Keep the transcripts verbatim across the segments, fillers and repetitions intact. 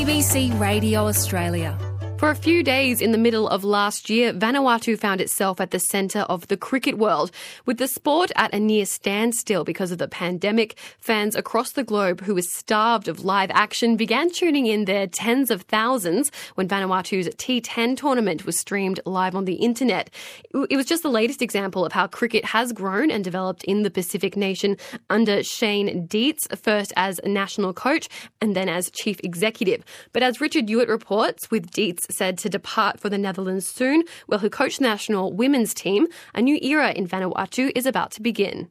B C Radio Australia. For a few days in the middle of last year, Vanuatu found itself at the centre of the cricket world. With the sport at a near standstill because of the pandemic, fans across the globe who were starved of live action began tuning in their tens of thousands when Vanuatu's T ten tournament was streamed live on the internet. It was just the latest example of how cricket has grown and developed in the Pacific nation under Shane Dietz, first as national coach and then as chief executive. But as Richard Hewitt reports, with Dietz said to depart for the Netherlands soon, where he'll coach the national women's team, a new era in Vanuatu is about to begin.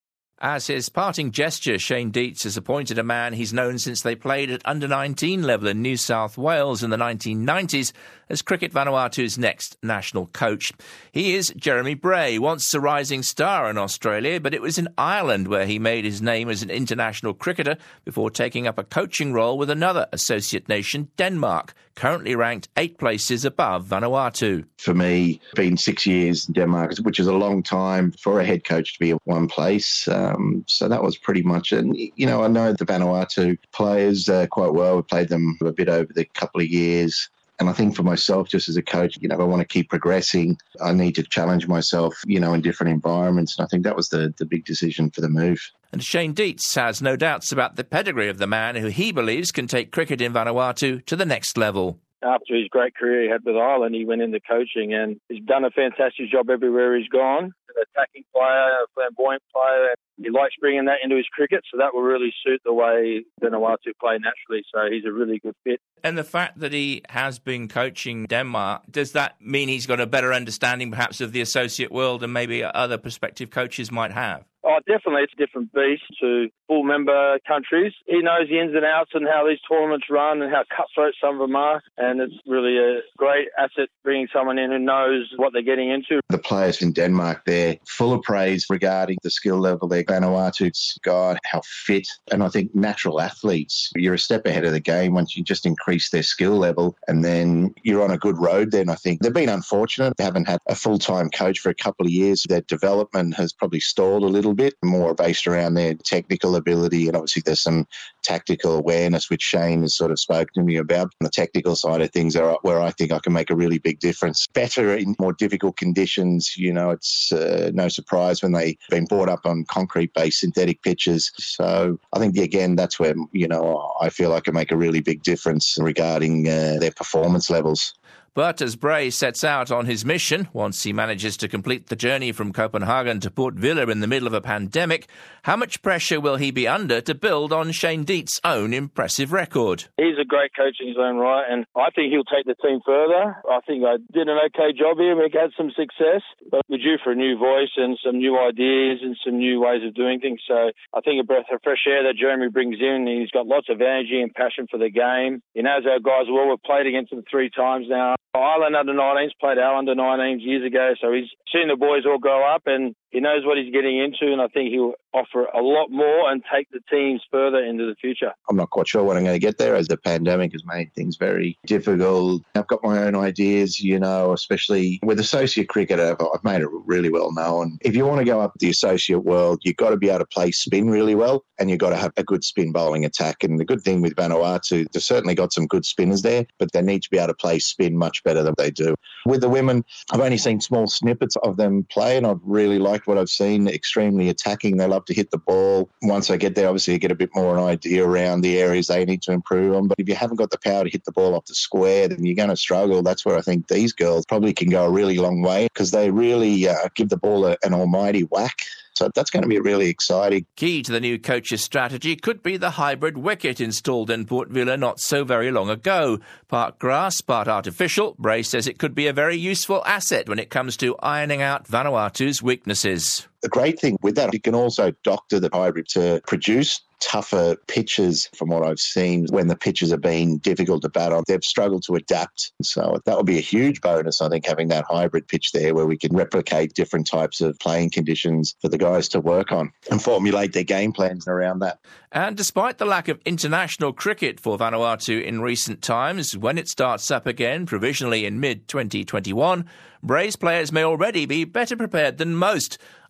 As his parting gesture, Shane Dietz has appointed a man he's known since they played at under nineteen level in New South Wales in the nineteen nineties as Cricket Vanuatu's next national coach. He is Jeremy Bray, once a rising star in Australia, but it was in Ireland where he made his name as an international cricketer before taking up a coaching role with another associate nation, Denmark, currently ranked eight places above Vanuatu. For me, been six years in Denmark, which is a long time for a head coach to be in one place. Um, so that was pretty much it. And, you know, I know the Vanuatu players uh, quite well. We played them a bit over the couple of years. And I think for myself, just as a coach, you know, if I want to keep progressing, I need to challenge myself, you know, in different environments. And I think that was the, the big decision for the move. And Shane Dietz has no doubts about the pedigree of the man who he believes can take cricket in Vanuatu to the next level. After his great career he had with Ireland, he went into coaching and he's done a fantastic job everywhere he's gone. An attacking player, a flamboyant player, and he likes bringing that into his cricket, so that will really suit the way Vanuatu play naturally, so he's a really good fit. And the fact that he has been coaching Denmark, does that mean he's got a better understanding perhaps of the associate world than maybe other prospective coaches might have? Oh, definitely. It's a different beast to full member countries. He knows the ins and outs and how these tournaments run and how cutthroat some of them are. And it's really a great asset bringing someone in who knows what they're getting into. The players in Denmark, they're full of praise regarding the skill level there. Vanuatu's God, how fit. And I think natural athletes, you're a step ahead of the game once you just increase their skill level. And then you're on a good road then, I think. They've been unfortunate. They haven't had a full-time coach for a couple of years. Their development has probably stalled a little bit, more based around their technical ability, and obviously there's some tactical awareness which Shane has sort of spoken to me about. On the technical side of things are where I think I can make a really big difference. Better in more difficult conditions, you know, it's uh, no surprise when they've been brought up on concrete-based synthetic pitches. So I think, again, that's where, you know, I feel I can make a really big difference regarding uh, their performance levels. But as Bray sets out on his mission, once he manages to complete the journey from Copenhagen to Port Vila in the middle of a pandemic, how much pressure will he be under to build on Shane Dietz's own impressive record? He's a great coach in his own right, and I think he'll take the team further. I think I did an okay job here. We had some success, but we're due for a new voice and some new ideas and some new ways of doing things. So I think a breath of fresh air that Jeremy brings in. He's got lots of energy and passion for the game. He knows our guys well. We've played against them three times now. Ireland under nineteens, played our under nineteens years ago, so he's seen the boys all grow up and he knows what he's getting into, and I think he'll offer a lot more and take the teams further into the future. I'm not quite sure when I'm going to get there, as the pandemic has made things very difficult. I've got my own ideas, you know, especially with associate cricket. I've made it really well known. If you want to go up the associate world, you've got to be able to play spin really well, and you've got to have a good spin bowling attack. And the good thing with Vanuatu, they've certainly got some good spinners there, but they need to be able to play spin much better than they do. With the women, I've only seen small snippets of them play, and I've really liked what I've seen. Extremely attacking. They love to hit the ball. Once I get there, obviously, you get a bit more an idea around the areas they need to improve on. But if you haven't got the power to hit the ball off the square, then you're going to struggle. That's where I think these girls probably can go a really long way, because they really uh, give the ball a, an almighty whack. So that's going to be really exciting. Key to the new coach's strategy could be the hybrid wicket installed in Port Vila not so very long ago. Part grass, part artificial. Bray says it could be a very useful asset when it comes to ironing out Vanuatu's weaknesses. The great thing with that, you can also doctor the hybrid to produce tougher pitches. From what I've seen, when the pitches have been difficult to bat on, they've struggled to adapt. So that would be a huge bonus, I think, having that hybrid pitch there where we can replicate different types of playing conditions for the guys to work on and formulate their game plans around that. And despite the lack of international cricket for Vanuatu in recent times, when it starts up again, provisionally in mid twenty twenty-one, Bray's players may already be better prepared than most.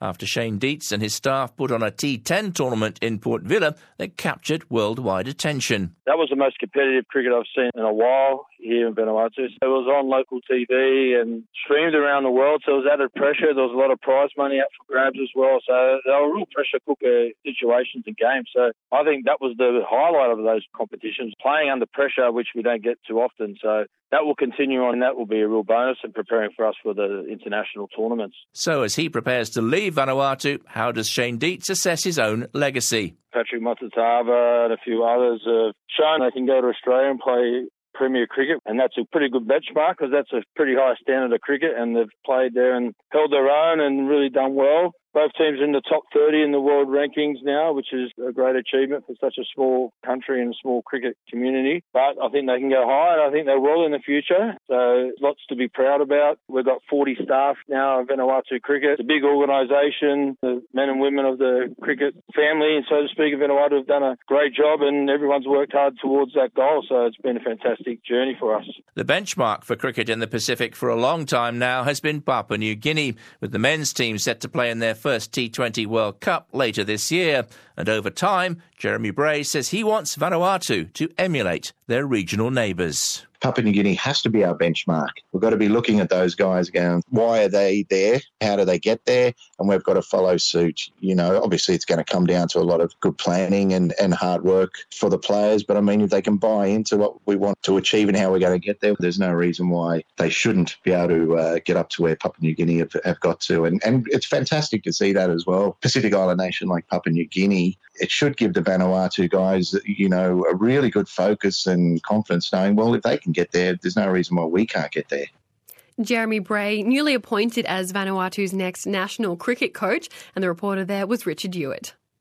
after Shane Dietz and his staff put on a T ten tournament in Port Vila that captured worldwide attention. That was the most competitive cricket I've seen in a while here in Vanuatu. It was on local T V and streamed around the world, so it was added pressure. There was a lot of prize money up for grabs as well, so they were real pressure cooker situations and games. So I think that was the highlight of those competitions, playing under pressure, which we don't get too often. So that will continue on, and that will be a real bonus in preparing for us for the international tournaments. So as he prepares to leave Vanuatu, how does Shane Dietz assess his own legacy? Patrick Matatava and a few others have shown they can go to Australia and play Premier cricket, and that's a pretty good benchmark because that's a pretty high standard of cricket, and they've played there and held their own and really done well. Both teams are in the top thirty in the world rankings now, which is a great achievement for such a small country and a small cricket community. But I think they can go high, and I think they will in the future. So lots to be proud about. We've got forty staff now at Vanuatu Cricket. It's a big organisation. The men and women of the cricket family, so to speak, of Vanuatu have done a great job, and everyone's worked hard towards that goal. So it's been a fantastic journey for us. The benchmark for cricket in the Pacific for a long time now has been Papua New Guinea, with the men's team set to play in their first T twenty World Cup later this year. And over time, Jeremy Bray says he wants Vanuatu to emulate their regional neighbours. Papua New Guinea has to be our benchmark. We've got to be looking at those guys going, why are they there? How do they get there? And we've got to follow suit. You know, obviously it's going to come down to a lot of good planning and, and hard work for the players. But I mean, if they can buy into what we want to achieve and how we're going to get there, there's no reason why they shouldn't be able to uh, get up to where Papua New Guinea have, have got to. And, and it's fantastic to see that as well. Pacific Island nation like Papua New Guinea, it should give the Vanuatu guys, you know, a really good focus and confidence knowing, well, if they can get there, there's no reason why we can't get there. Jeremy Bray, newly appointed as Vanuatu's next national cricket coach, and the reporter there was Richard Hewitt.